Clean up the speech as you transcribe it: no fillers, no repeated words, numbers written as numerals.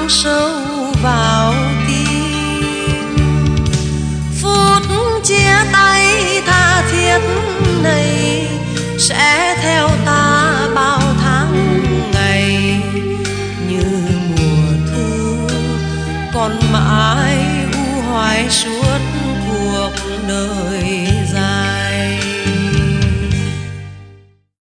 sâu vào tim. Phút chia tay tha thiết này sẽ theo ta bao tháng ngày, như mùa thu còn mãi u hoài suốt cuộc đời.